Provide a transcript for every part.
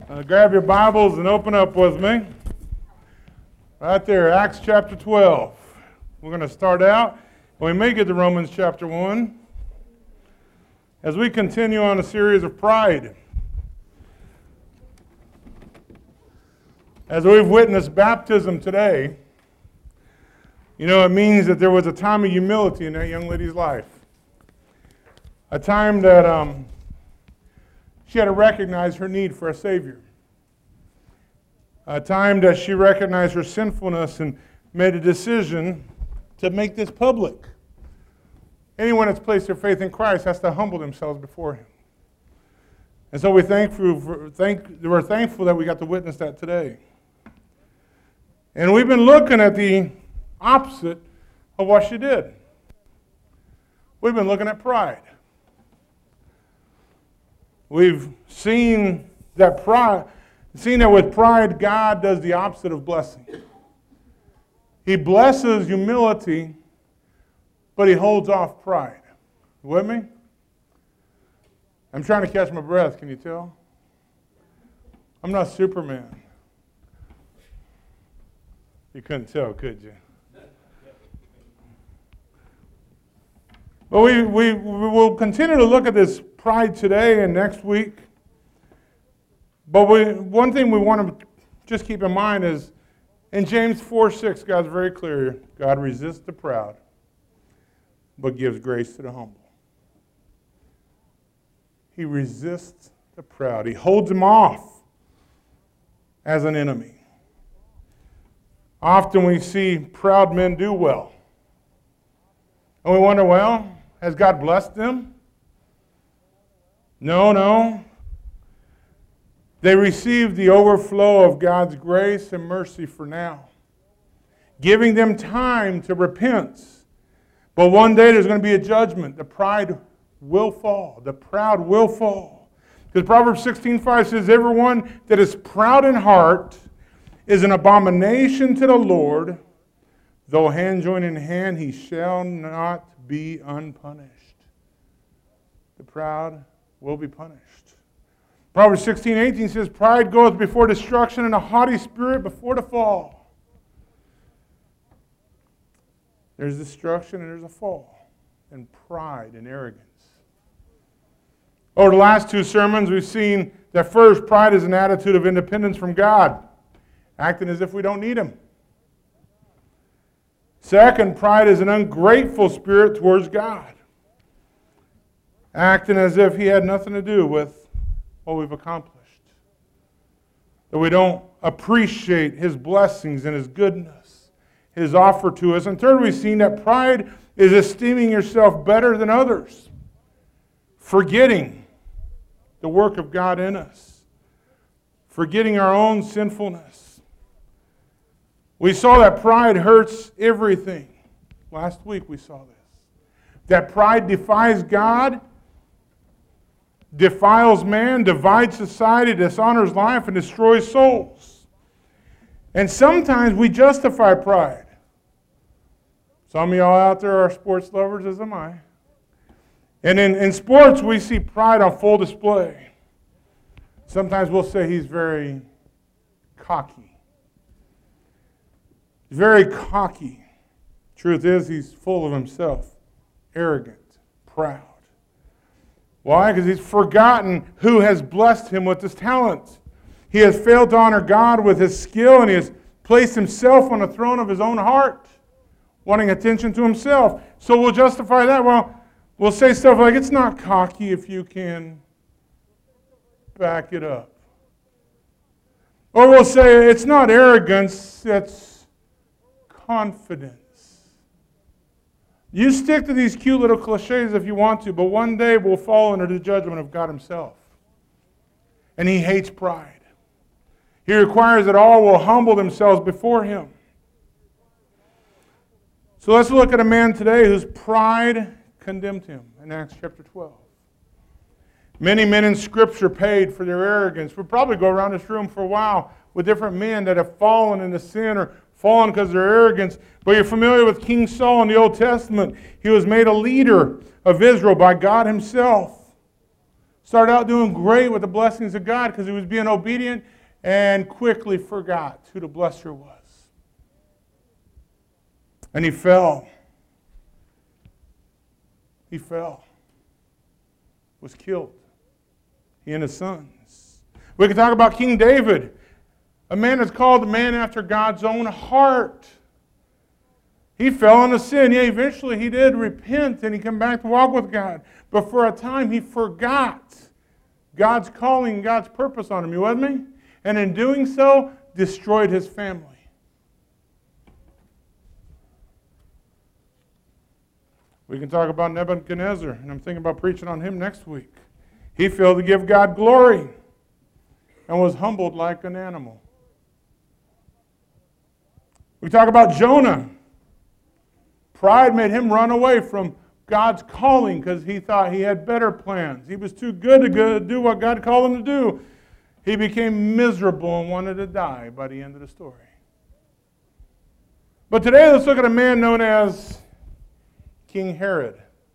Grab your Bibles and open up with me. Right there, Acts chapter 12. We're going to start out. We may get to Romans chapter 1. As we continue on a series of pride. As we've witnessed baptism today, you know, it means that there was a time of humility in that young lady's life. A time that she had to recognize her need for a Savior. A time that she recognized her sinfulness and made a decision to make this public. Anyone that's placed their faith in Christ has to humble themselves before Him. And so we're thankful that we got to witness that today. And we've been looking at the opposite of what she did. We've been looking at pride. We've seen that with pride, God does the opposite of blessing. He blesses humility, but He holds off pride. You with me? I'm trying to catch my breath, can you tell? I'm not Superman. You couldn't tell, could you? But we will continue to look at this pride today and next week. But one thing we want to just keep in mind is in James 4:6, God's very clear. God resists the proud, but gives grace to the humble. He resists the proud. He holds them off as an enemy. Often we see proud men do well. And we wonder, well, has God blessed them? No. They receive the overflow of God's grace and mercy for now, giving them time to repent. But one day there's going to be a judgment. The pride will fall. The proud will fall. Because Proverbs 16:5 says, everyone that is proud in heart is an abomination to the Lord. Though hand join in hand, he shall not be unpunished. The proud will be punished. Proverbs 16:18 says, pride goeth before destruction, and a haughty spirit before the fall. There's destruction and there's a fall, and pride and arrogance. Over the last two sermons, we've seen that first, pride is an attitude of independence from God, acting as if we don't need Him. Second, pride is an ungrateful spirit towards God, acting as if He had nothing to do with what we've accomplished. That we don't appreciate His blessings and His goodness, His offer to us. And third, we've seen that pride is esteeming yourself better than others, forgetting the work of God in us, forgetting our own sinfulness. We saw that pride hurts everything. Last week we saw this. That pride defies God, defiles man, divides society, dishonors life, and destroys souls. And sometimes we justify pride. Some of y'all out there are sports lovers, as am I. And in sports, we see pride on full display. Sometimes we'll say he's very cocky. He's very cocky. Truth is, he's full of himself, arrogant, proud. Why? Because he's forgotten who has blessed him with his talent. He has failed to honor God with his skill, and he has placed himself on the throne of his own heart, wanting attention to himself. So we'll justify that. Well, we'll say stuff like, it's not cocky if you can back it up. Or we'll say, it's not arrogance, it's confidence. You stick to these cute little cliches if you want to, but one day we'll fall under the judgment of God Himself. And He hates pride. He requires that all will humble themselves before Him. So let's look at a man today whose pride condemned him in Acts chapter 12. Many men in Scripture paid for their arrogance. We'll probably go around this room for a while with different men that have fallen into sin or fallen because of their arrogance. But you're familiar with King Saul in the Old Testament. He was made a leader of Israel by God Himself. Started out doing great with the blessings of God because he was being obedient, and quickly forgot who the blesser was. And he fell. He fell. Was killed. He and his sons. We can talk about King David. A man that's called a man after God's own heart. He fell into sin. Yeah, eventually he did repent and he came back to walk with God. But for a time he forgot God's calling, God's purpose on him. You with me? And in doing so, destroyed his family. We can talk about Nebuchadnezzar, and I'm thinking about preaching on him next week. He failed to give God glory and was humbled like an animal. We talk about Jonah. Pride made him run away from God's calling because he thought he had better plans. He was too good to do what God called him to do. He became miserable and wanted to die by the end of the story. But today, let's look at a man known as King Herod.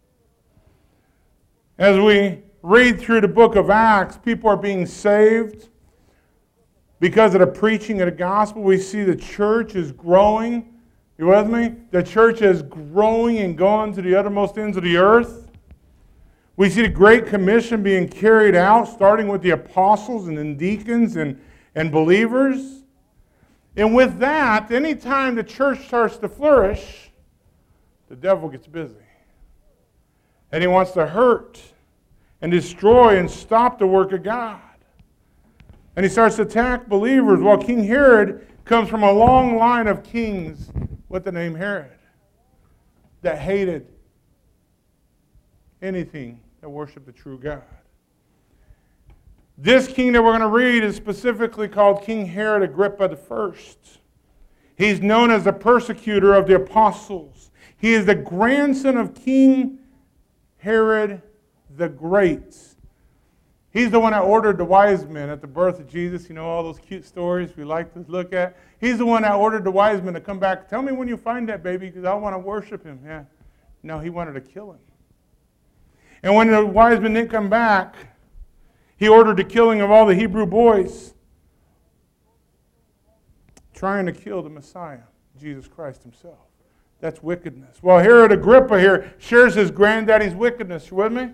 As we read through the book of Acts, people are being saved because of the preaching of the gospel. We see the church is growing. You with me? The church is growing and going to the uttermost ends of the earth. We see the Great Commission being carried out, starting with the apostles and then deacons and believers. And with that, anytime the church starts to flourish, the devil gets busy. And he wants to hurt and destroy and stop the work of God. And he starts to attack believers. Well, King Herod comes from a long line of kings with the name Herod that hated anything that worshiped the true God. This king that we're going to read is specifically called King Herod Agrippa I. He's known as the persecutor of the apostles. He is the grandson of King Herod the Great. He's the one that ordered the wise men at the birth of Jesus. You know, all those cute stories we like to look at. He's the one that ordered the wise men to come back. Tell me when you find that baby because I want to worship him. Yeah. No, he wanted to kill him. And when the wise men didn't come back, he ordered the killing of all the Hebrew boys, trying to kill the Messiah, Jesus Christ himself. That's wickedness. Well, Herod Agrippa here shares his granddaddy's wickedness. You with me?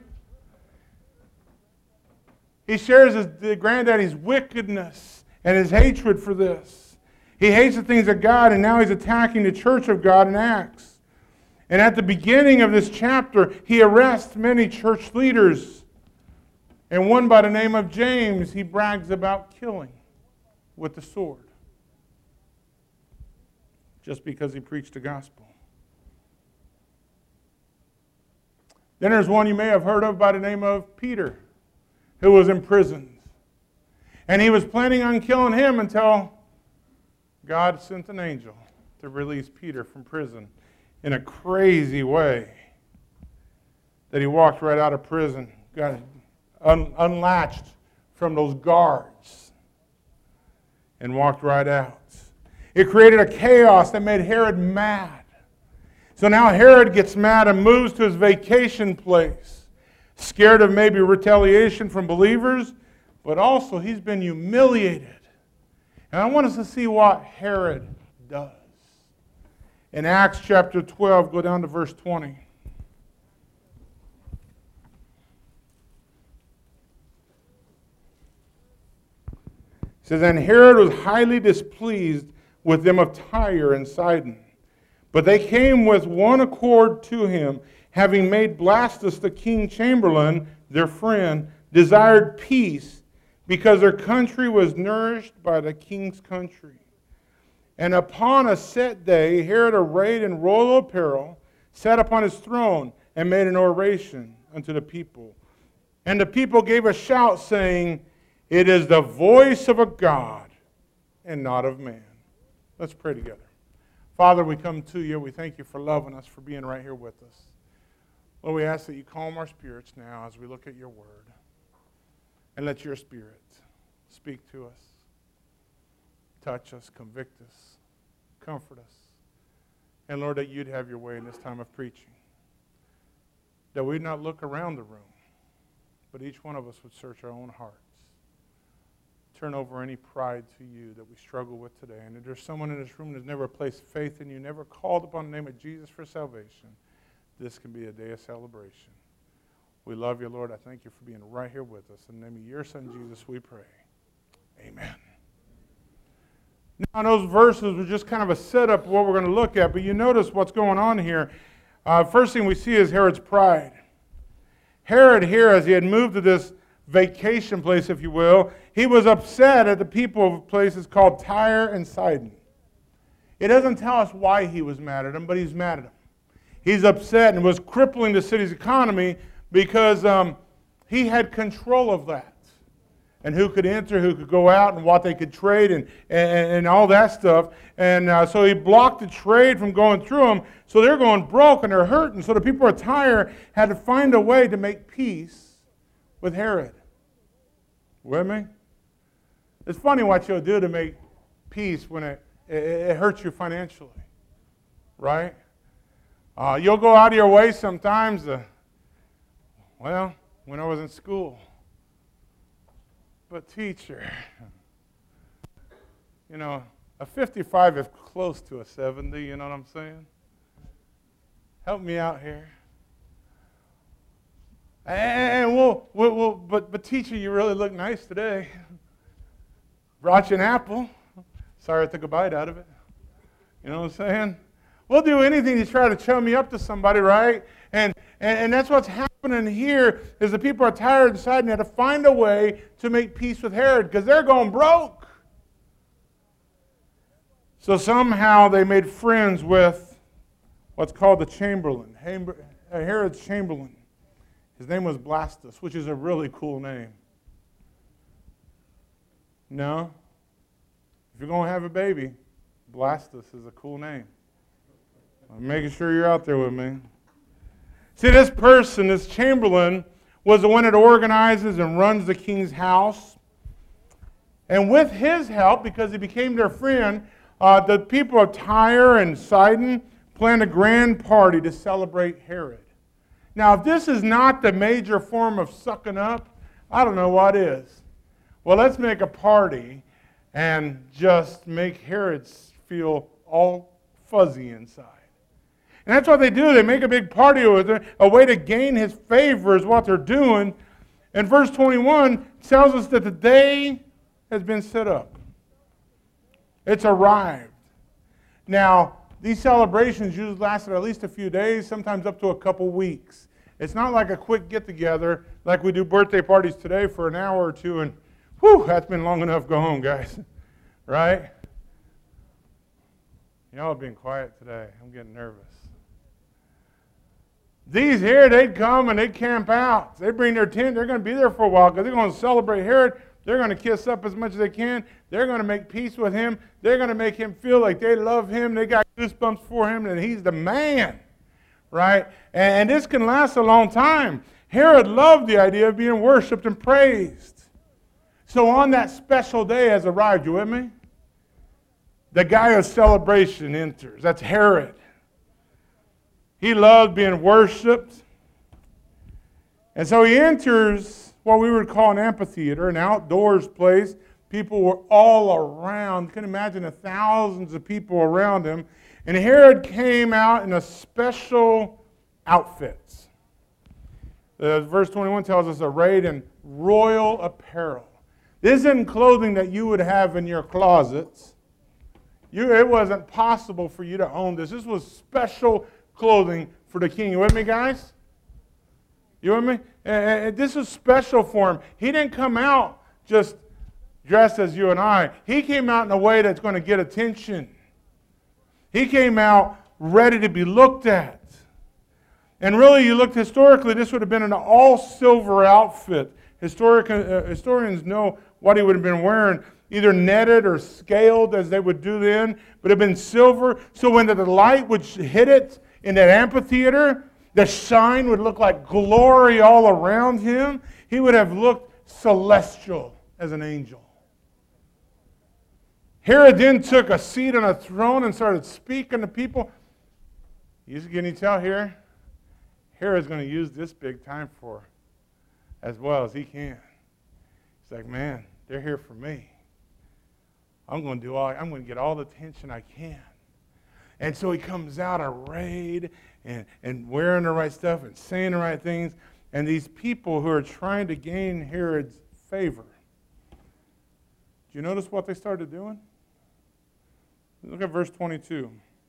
He shares his granddaddy's wickedness and his hatred for this. He hates the things of God, and now he's attacking the church of God in Acts. And at the beginning of this chapter, he arrests many church leaders. And one by the name of James, he brags about killing with the sword. Just because he preached the gospel. Then there's one you may have heard of by the name of Peter, who was imprisoned. And he was planning on killing him until God sent an angel to release Peter from prison in a crazy way. That he walked right out of prison, got unlatched from those guards, and walked right out. It created a chaos that made Herod mad. So now Herod gets mad and moves to his vacation place, scared of maybe retaliation from believers, but also he's been humiliated. And I want us to see what Herod does. In Acts chapter 12, go down to verse 20. It says, "And Herod was highly displeased with them of Tyre and Sidon. But they came with one accord to him, having made Blastus the king chamberlain, their friend, desired peace, because their country was nourished by the king's country. And upon a set day, Herod, arrayed in royal apparel, sat upon his throne and made an oration unto the people. And the people gave a shout, saying, It is the voice of a God and not of man." Let's pray together. Father, we come to you. We thank you for loving us, for being right here with us. Lord, we ask that you calm our spirits now as we look at your word. And let your spirit speak to us, touch us, convict us, comfort us. And Lord, that you'd have your way in this time of preaching. That we'd not look around the room, but each one of us would search our own hearts. Turn over any pride to you that we struggle with today. And if there's someone in this room that's never placed faith in you, never called upon the name of Jesus for salvation, this can be a day of celebration. We love you, Lord. I thank you for being right here with us. In the name of your Son, Jesus, we pray. Amen. Now, those verses were just kind of a setup of what we're going to look at, but you notice what's going on here. First thing we see is Herod's pride. Herod here, as he had moved to this vacation place, if you will, he was upset at the people of places called Tyre and Sidon. It doesn't tell us why he was mad at them, but he's mad at them. He's upset and was crippling the city's economy because he had control of that. And who could enter, who could go out, and what they could trade, and all that stuff. And so he blocked the trade from going through them. So they're going broke and they're hurting. So the people of Tyre had to find a way to make peace with Herod. With me? It's funny what you'll do to make peace when it hurts you financially. Right? You'll go out of your way sometimes when I was in school. But teacher, a 55 is close to a 70, you know what I'm saying? Help me out here. And but teacher, you really look nice today. Brought you an apple. Sorry I took a bite out of it. You know what I'm saying? We'll do anything to try to chum me up to somebody, right? And that's what's happening here is the people are tired and deciding they had to find a way to make peace with Herod because they're going broke. So somehow they made friends with what's called the Chamberlain, Herod's Chamberlain. His name was Blastus, which is a really cool name. No? If you're going to have a baby, Blastus is a cool name. I'm making sure you're out there with me. See, this person, this Chamberlain, was the one that organizes and runs the king's house. And with his help, because he became their friend, the people of Tyre and Sidon planned a grand party to celebrate Herod. Now, if this is not the major form of sucking up, I don't know what is. Well, let's make a party and just make Herod feel all fuzzy inside. And that's what they do. They make a big party with it. A way to gain his favor is what they're doing. And verse 21 tells us that the day has been set up. It's arrived. Now, these celebrations usually lasted at least a few days, sometimes up to a couple weeks. It's not like a quick get-together like we do birthday parties today for an hour or two and, whew, that's been long enough, go home, guys. Right? Y'all are being quiet today. I'm getting nervous. These here, they'd come and they'd camp out. They bring their tent. They're going to be there for a while because they're going to celebrate Herod. They're going to kiss up as much as they can. They're going to make peace with him. They're going to make him feel like they love him. They got goosebumps for him and he's the man, right? And this can last a long time. Herod loved the idea of being worshipped and praised. So on that special day has arrived. You with me? The guy of celebration enters. That's Herod. He loved being worshipped. And so he enters what we would call an amphitheater, an outdoors place. People were all around. You can imagine the thousands of people around him. And Herod came out in a special outfits. Verse 21 tells us arrayed in royal apparel. This isn't clothing that you would have in your closets. It wasn't possible for you to own this. This was special clothing for the king. You with me, guys? You with me? This is special for him. He didn't come out just dressed as you and I. He came out in a way that's going to get attention. He came out ready to be looked at. And really, you looked historically, this would have been an all-silver outfit. Historians know what he would have been wearing, either netted or scaled as they would do then, but it had been silver. So when the light would hit it in that amphitheater, the shine would look like glory all around him. He would have looked celestial as an angel. Herod then took a seat on a throne and started speaking to people. Can you tell here? Herod's going to use this big time for as well as he can. He's like, man, they're here for me. I'm going to get all the attention I can. And so he comes out arrayed and wearing the right stuff and saying the right things. And these people who are trying to gain Herod's favor, do you notice what they started doing? Look at verse 22.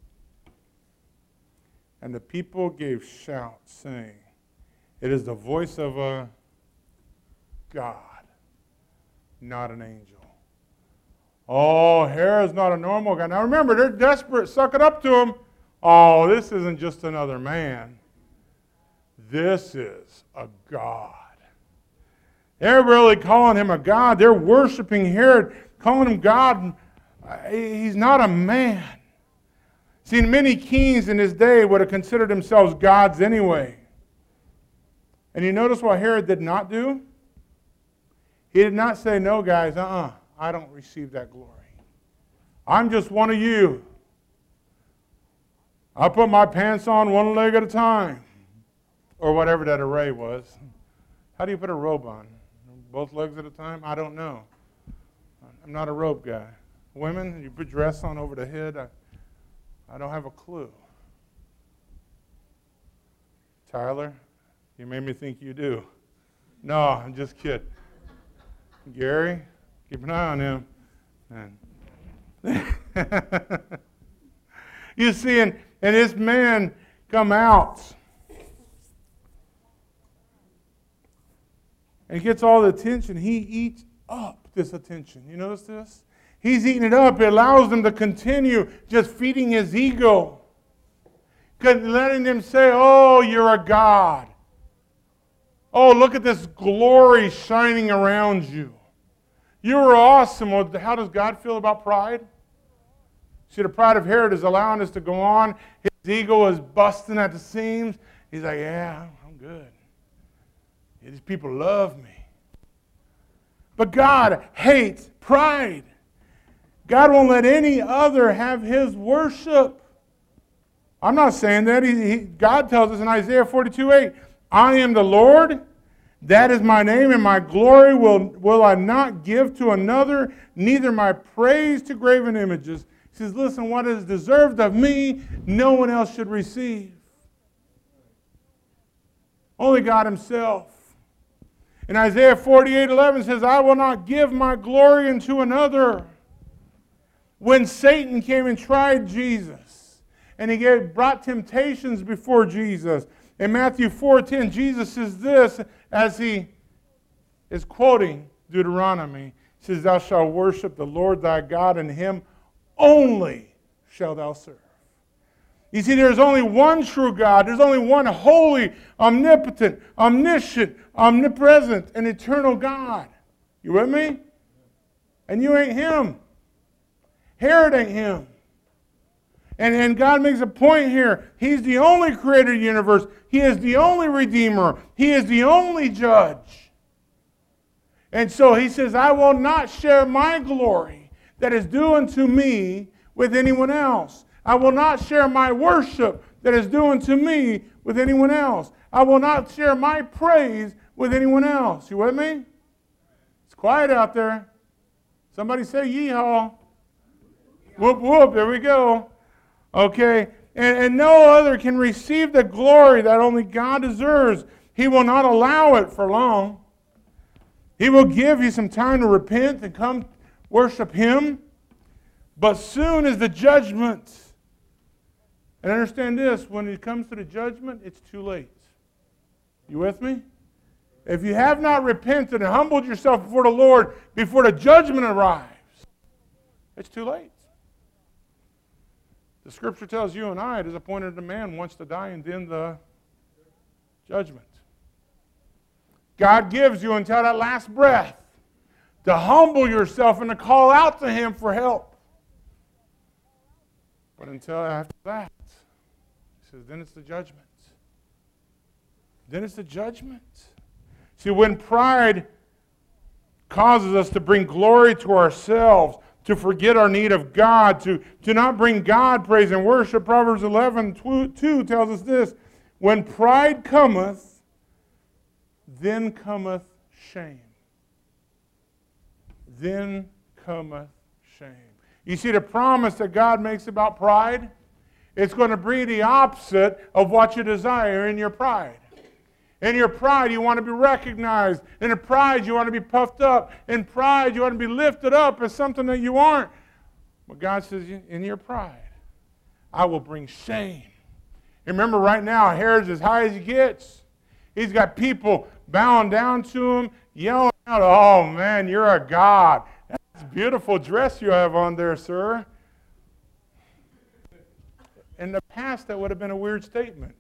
And the people gave shouts, saying, it is the voice of a God, not an angel. Oh, Herod's not a normal guy. Now remember, they're desperate. Suck it up to him. Oh, this isn't just another man. This is a God. They're really calling him a God. They're worshiping Herod, calling him God. He's not a man. See, many kings in his day would have considered themselves gods anyway. And you notice what Herod did not do? He did not say, no, guys, I don't receive that glory. I'm just one of you. I put my pants on one leg at a time. Or whatever that array was. How do you put a robe on? Both legs at a time? I don't know. I'm not a robe guy. Women, you put dress on over the head. I don't have a clue. Tyler, you made me think you do. No, I'm just kidding. Gary, keep an eye on him. You see, and this man come out and gets all the attention. He eats up this attention. You notice this? He's eating it up. It allows him to continue just feeding his ego. Letting them say, oh, you're a God. Oh, look at this glory shining around you. You were awesome. Well, how does God feel about pride? See, the pride of Herod is allowing us to go on. His ego is busting at the seams. He's like, yeah, I'm good. Yeah, these people love me. But God hates pride. God won't let any other have his worship. I'm not saying that. God tells us in Isaiah 42:8, I am the Lord, that is my name, and my glory will I not give to another, neither my praise to graven images. He says, listen, what is deserved of me, no one else should receive. Only God himself. In Isaiah 48:11 says, I will not give my glory unto another. When Satan came and tried Jesus, and he brought temptations before Jesus, in Matthew 4:10, Jesus says this as he is quoting Deuteronomy. He says, thou shalt worship the Lord thy God, and him only shalt thou serve. You see, there's only one true God. There's only one holy, omnipotent, omniscient, omnipresent, and eternal God. You with me? And you ain't him. Herod ain't him. And God makes a point here. He's the only creator of the universe. He is the only redeemer. He is the only judge. And so he says, I will not share my glory that is due unto me with anyone else. I will not share my worship that is due unto me with anyone else. I will not share my praise with anyone else. You with me? It's quiet out there. Somebody say yeehaw. Whoop, whoop, there we go. Okay, and no other can receive the glory that only God deserves. He will not allow it for long. He will give you some time to repent and come worship him. But soon is the judgment. And understand this, when it comes to the judgment, it's too late. You with me? If you have not repented and humbled yourself before the Lord before the judgment arrives, it's too late. The Scripture tells you and I, it is appointed a man wants to die and then the judgment. God gives you until that last breath to humble yourself and to call out to him for help. But until after that, he says, then it's the judgment. Then it's the judgment. See, when pride causes us to bring glory to ourselves, to forget our need of God, to not bring God praise and worship. Proverbs 11:2 tells us this, when pride cometh, then cometh shame. Then cometh shame. You see the promise that God makes about pride? It's going to bring the opposite of what you desire in your pride. In your pride, you want to be recognized. In your pride, you want to be puffed up. In pride, you want to be lifted up as something that you aren't. But God says, in your pride, I will bring shame. And remember, right now, Herod's as high as he gets. He's got people bowing down to him, yelling out, "Oh, man, you're a god. That's a beautiful dress you have on there, sir." In the past, that would have been a weird statement.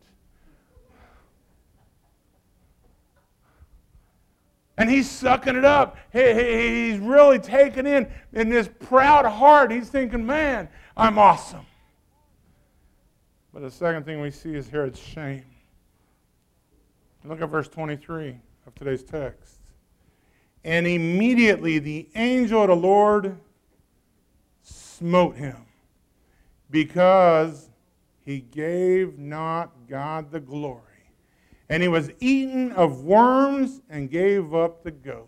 And he's sucking it up. He's really taking in this proud heart. He's thinking, man, I'm awesome. But the second thing we see is Herod's shame. Look at verse 23 of today's text. And immediately the angel of the Lord smote him, because he gave not God the glory. And he was eaten of worms and gave up the ghost.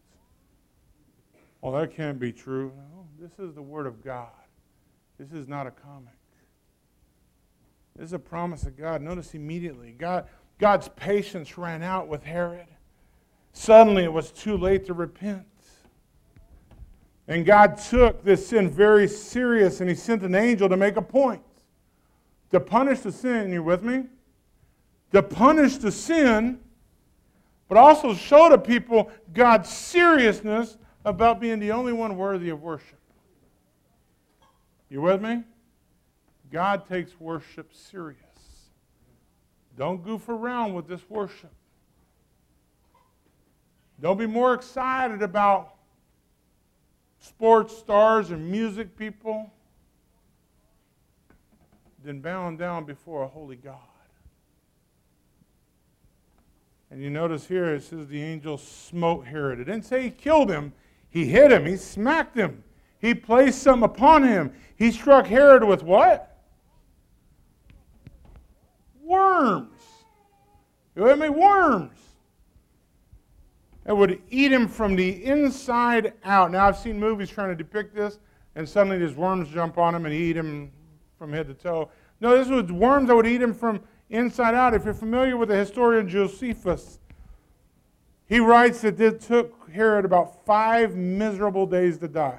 Well, that can't be true. No, this is the word of God. This is not a comic. This is a promise of God. Notice immediately, God's patience ran out with Herod. Suddenly it was too late to repent. And God took this sin very serious, and he sent an angel to make a point. To punish the sin, you with me? To punish the sin, but also show to people God's seriousness about being the only one worthy of worship. You with me? God takes worship serious. Don't goof around with this worship. Don't be more excited about sports stars and music people than bowing down before a holy God. And you notice here it says the angel smote Herod. It didn't say he killed him. He hit him. He smacked him. He placed some upon him. He struck Herod with what? Worms. You with me? Worms. That would eat him from the inside out. Now, I've seen movies trying to depict this, and suddenly these worms jump on him and eat him from head to toe. No, this was worms that would eat him from inside out. If you're familiar with the historian Josephus, he writes that it took Herod about 5 miserable days to die.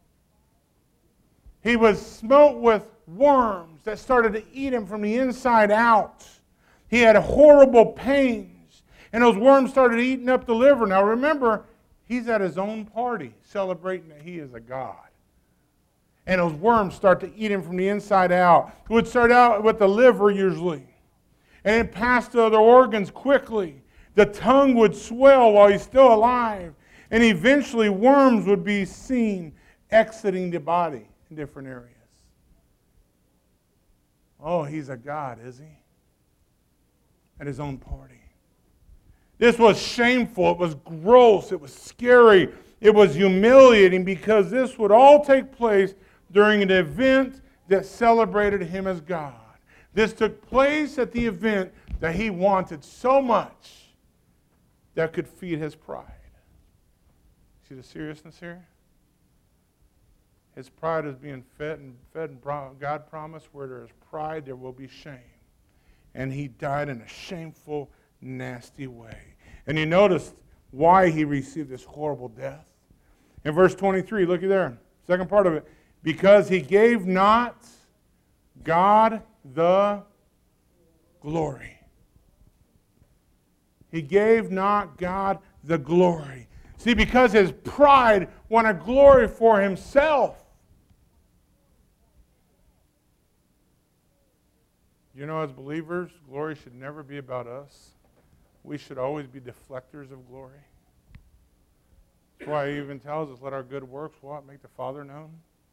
He was smote with worms that started to eat him from the inside out. He had horrible pains, and those worms started eating up the liver. Now remember, he's at his own party celebrating that he is a god. And those worms start to eat him from the inside out. It would start out with the liver usually, and it passed to other organs quickly. The tongue would swell while he's still alive, and eventually worms would be seen exiting the body in different areas. Oh, he's a god, is he? At his own party. This was shameful. It was gross. It was scary. It was humiliating, because this would all take place during an event that celebrated him as God. This took place at the event that he wanted so much that could feed his pride. See the seriousness here? His pride is being fed, and God promised where there is pride, there will be shame. And he died in a shameful, nasty way. And you notice why he received this horrible death. In verse 23, looky there, second part of it. Because he gave not God the glory. He gave not God the glory. See, because his pride wanted glory for himself. You know, as believers, glory should never be about us. We should always be deflectors of glory. That's why he even tells us, let our good works, what? Make the Father known.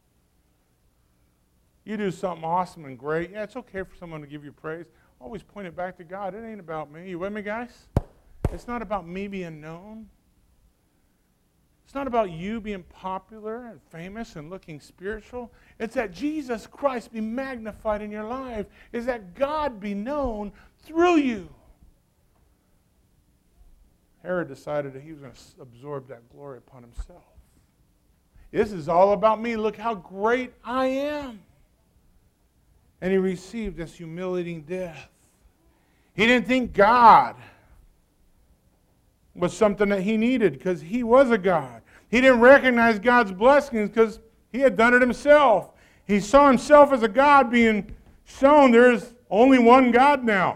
You do something awesome and great. Yeah, it's okay for someone to give you praise. Always point it back to God. It ain't about me. You with me, guys? It's not about me being known. It's not about you being popular and famous and looking spiritual. It's that Jesus Christ be magnified in your life. It's that God be known through you. Herod decided that he was going to absorb that glory upon himself. This is all about me. Look how great I am. And he received this humiliating death. He didn't think God was something that he needed because he was a God. He didn't recognize God's blessings because he had done it himself. He saw himself as a God being shown there's only one God now.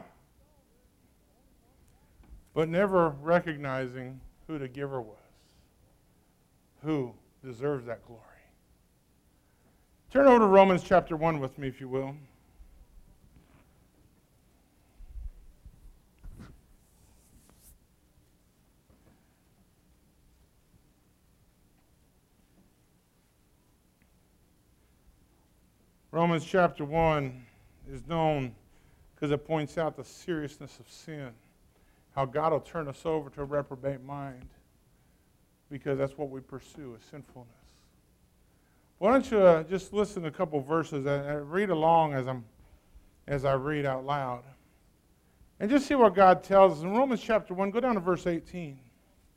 But never recognizing who the giver was, who deserves that glory. Turn over to Romans chapter 1 with me, if you will. Romans chapter 1 is known because it points out the seriousness of sin. How God will turn us over to a reprobate mind because that's what we pursue, is sinfulness. Why don't you just listen to a couple verses and read along as I read out loud. And just see what God tells us. In Romans chapter 1, go down to verse 18. It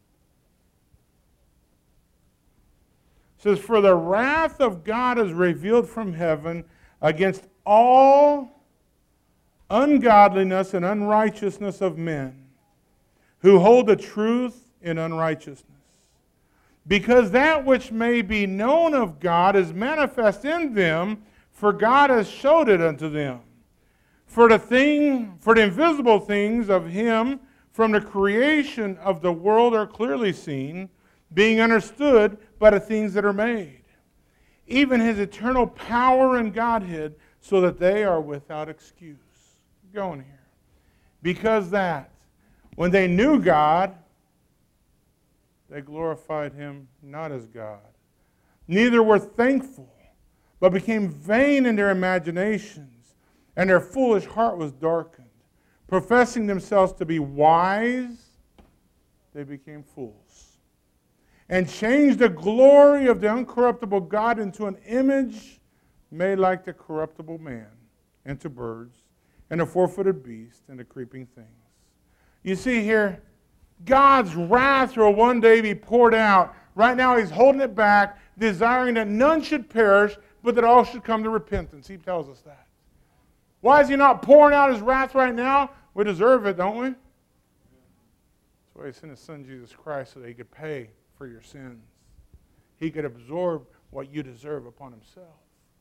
says, "For the wrath of God is revealed from heaven against all ungodliness and unrighteousness of men, who hold the truth in unrighteousness. Because that which may be known of God is manifest in them, for God has showed it unto them. For the invisible things of him from the creation of the world are clearly seen, being understood by the things that are made, even his eternal power and Godhead, so that they are without excuse." Going here. Because that when they knew God, they glorified him not as God. Neither were thankful, but became vain in their imaginations, and their foolish heart was darkened. Professing themselves to be wise, they became fools, and changed the glory of the uncorruptible God into an image made like the corruptible man, and to birds, and a four-footed beast, and to creeping things. You see here, God's wrath will one day be poured out. Right now he's holding it back, desiring that none should perish, but that all should come to repentance. He tells us that. Why is he not pouring out his wrath right now? We deserve it, don't we? That's why he sent his son Jesus Christ, so that he could pay for your sins. He could absorb what you deserve upon himself.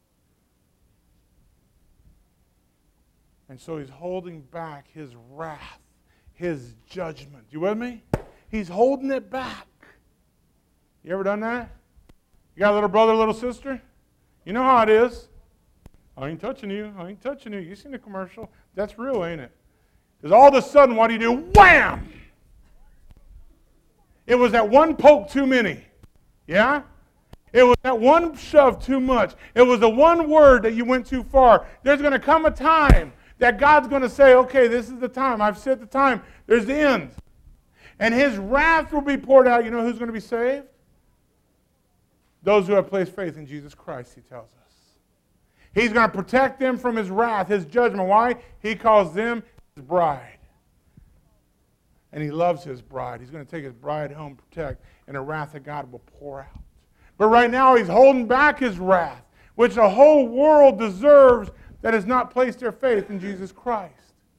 And so he's holding back his wrath, his judgment. You with me? He's holding it back. You ever done that? You got a little brother, little sister? You know how it is. I ain't touching you. I ain't touching you. You seen the commercial? That's real, ain't it? Because all of a sudden, what do? Wham! It was that one poke too many. Yeah? It was that one shove too much. It was the one word that you went too far. There's going to come a time that God's going to say, okay, this is the time. I've set the time. There's the end. And his wrath will be poured out. You know who's going to be saved? Those who have placed faith in Jesus Christ, he tells us. He's going to protect them from his wrath, his judgment. Why? He calls them his bride. And he loves his bride. He's going to take his bride home, protect, and the wrath of God will pour out. But right now he's holding back his wrath, which the whole world deserves, that has not placed their faith in Jesus Christ.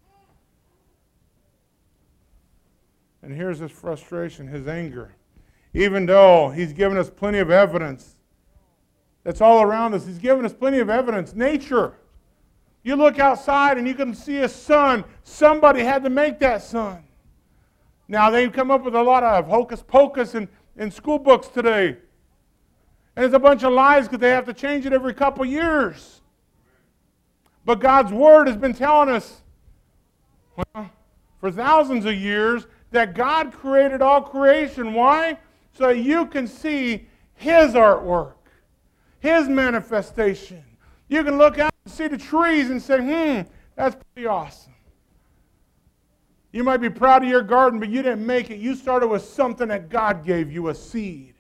And here's his frustration, his anger. Even though he's given us plenty of evidence that's all around us, he's given us plenty of evidence. Nature. You look outside and you can see a sun. Somebody had to make that sun. Now they've come up with a lot of hocus pocus in school books today. And it's a bunch of lies because they have to change it every couple years. But God's Word has been telling us, well, for thousands of years, that God created all creation. Why? So that you can see his artwork, his manifestation. You can look out and see the trees and say, that's pretty awesome. You might be proud of your garden, but you didn't make it. You started with something that God gave you, a seed.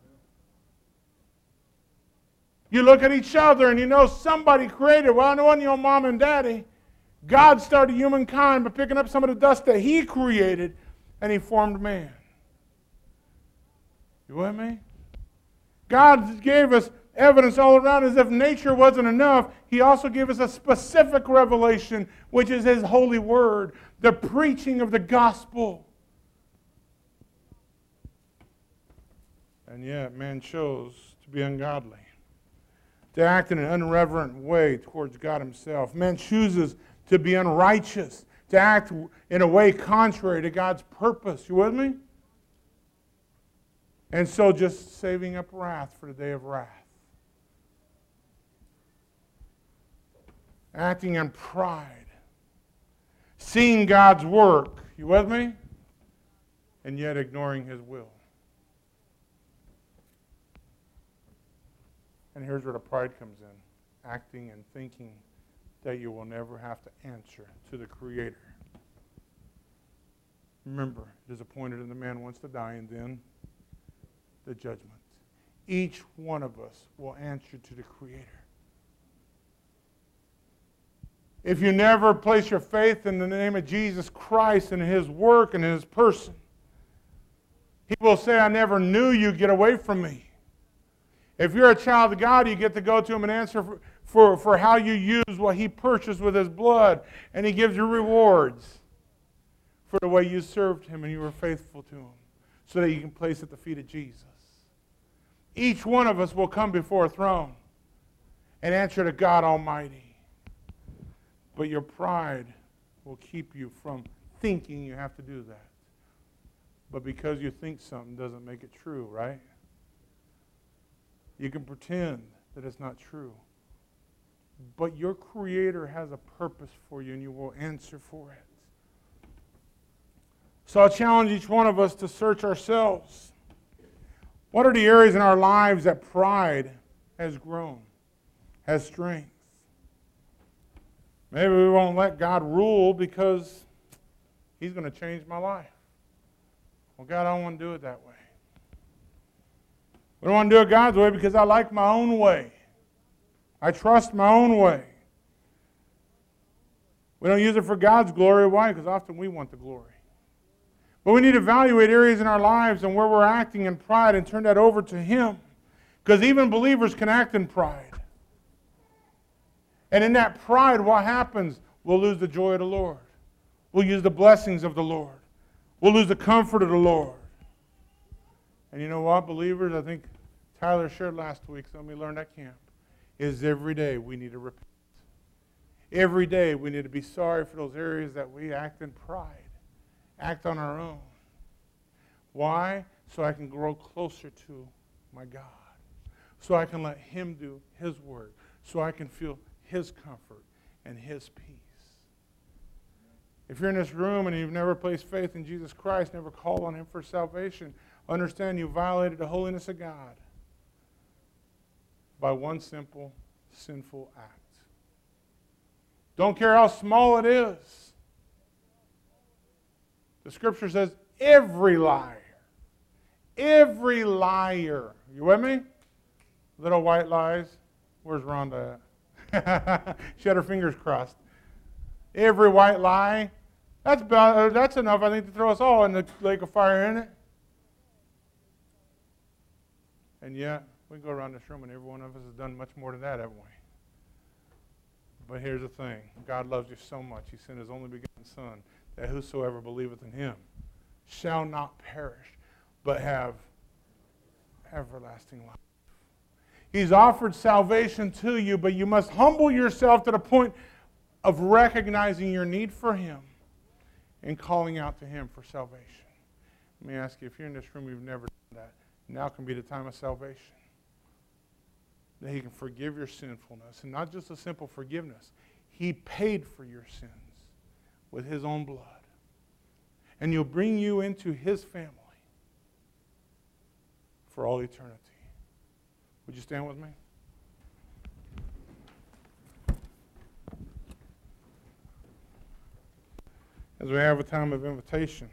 You look at each other and you know somebody created. Well, it wasn't your mom and daddy. God started humankind by picking up some of the dust that he created, and he formed man. You with me? God gave us evidence all around. As if nature wasn't enough, He also gave us a specific revelation, which is His holy word, the preaching of the gospel. And yet, man chose to be ungodly, to act in an irreverent way towards God Himself. Man chooses to be unrighteous, to act in a way contrary to God's purpose. You with me? And so just saving up wrath for the day of wrath. Acting in pride. Seeing God's work. You with me? And yet ignoring His will. And here's where the pride comes in. Acting and thinking that you will never have to answer to the Creator. Remember, it is appointed in the man once to die, and then the judgment. Each one of us will answer to the Creator. If you never place your faith in the name of Jesus Christ and His work and His person, He will say, I never knew you, get away from me. If you're a child of God, you get to go to Him and answer for how you use what He purchased with His blood, and He gives you rewards for the way you served Him and you were faithful to Him, so that you can place at the feet of Jesus. Each one of us will come before a throne and answer to God Almighty. But your pride will keep you from thinking you have to do that. But because you think something doesn't make it true, right? You can pretend that it's not true. But your Creator has a purpose for you, and you will answer for it. So I challenge each one of us to search ourselves. What are the areas in our lives that pride has grown, has strength? Maybe we won't let God rule because He's going to change my life. Well, God, I don't want to do it that way. We don't want to do it God's way because I like my own way. I trust my own way. We don't use it for God's glory. Why? Because often we want the glory. But we need to evaluate areas in our lives and where we're acting in pride and turn that over to Him. Because even believers can act in pride. And in that pride, what happens? We'll lose the joy of the Lord. We'll use the blessings of the Lord. We'll lose the comfort of the Lord. And you know what, believers? I think Tyler shared last week, something we learned at camp, is every day we need to repent. Every day we need to be sorry for those areas that we act in pride. Act on our own. Why? So I can grow closer to my God. So I can let Him do His work. So I can feel His comfort and His peace. If you're in this room and you've never placed faith in Jesus Christ, never called on Him for salvation, understand you violated the holiness of God by one simple, sinful act. Don't care how small it is. The Scripture says every liar, you with me? Little white lies. Where's Rhonda at? She had her fingers crossed. Every white lie, that's enough, I think, to throw us all in the lake of fire, isn't it? And yet, we go around this room and every one of us has done much more than that, haven't we? But here's the thing. God loves you so much, He sent His only begotten Son, that whosoever believeth in Him shall not perish, but have everlasting life. He's offered salvation to you, but you must humble yourself to the point of recognizing your need for Him and calling out to Him for salvation. Let me ask you, if you're in this room, you've never done that, now can be the time of salvation. That He can forgive your sinfulness, and not just a simple forgiveness. He paid for your sins with His own blood. And He'll bring you into His family for all eternity. Would you stand with me? As we have a time of invitation,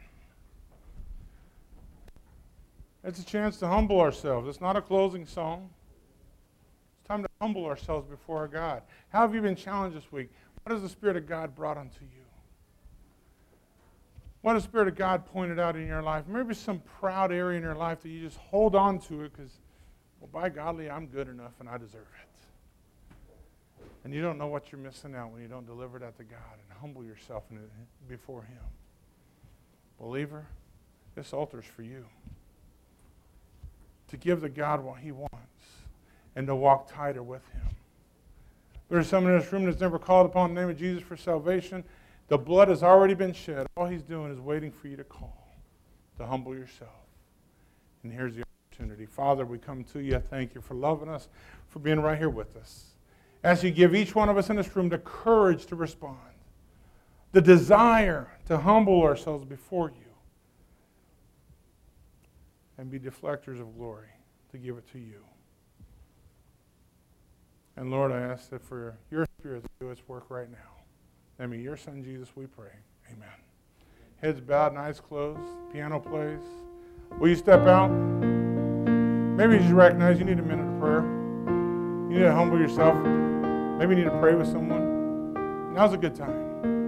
it's a chance to humble ourselves. It's not a closing song. It's time to humble ourselves before our God. How have you been challenged this week? What has the Spirit of God brought unto you? what the Spirit of God pointed out in your life. Maybe some proud area in your life that you just hold on to it because, well, by golly, I'm good enough and I deserve it. And you don't know what you're missing out when you don't deliver that to God and humble yourself before Him. Believer, this altar is for you. To give to God what He wants and to walk tighter with Him. There's someone in this room that's never called upon the name of Jesus for salvation. The blood has already been shed. All He's doing is waiting for you to call, to humble yourself. And here's the opportunity. Father, we come to you. Thank you for loving us, for being right here with us. As you give each one of us in this room the courage to respond, the desire to humble ourselves before you, and be deflectors of glory, to give it to you. And Lord, I ask that for your Spirit to do its work right now. In the name of your Son, Jesus, we pray. Amen. Heads bowed and eyes closed. Piano plays. Will you step out? Maybe you just recognize you need a minute of prayer. You need to humble yourself. Maybe you need to pray with someone. Now's a good time.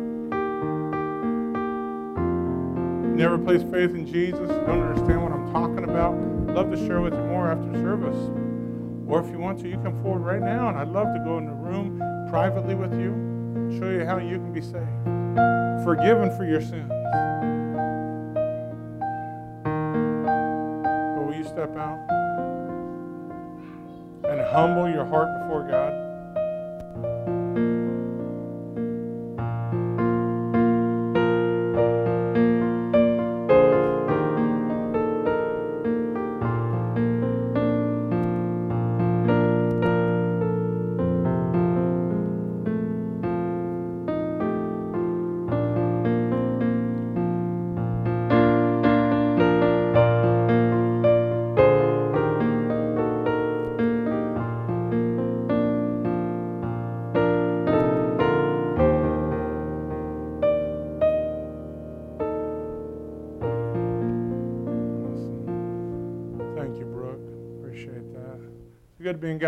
You never place faith in Jesus, don't understand what I'm talking about, I'd love to share with you more after service. Or if you want to, you come forward right now, and I'd love to go in the room privately with you, show you how you can be saved, forgiven for your sins. But will you step out and humble your heart before God? Thank you, Brooke. Appreciate that. It's good being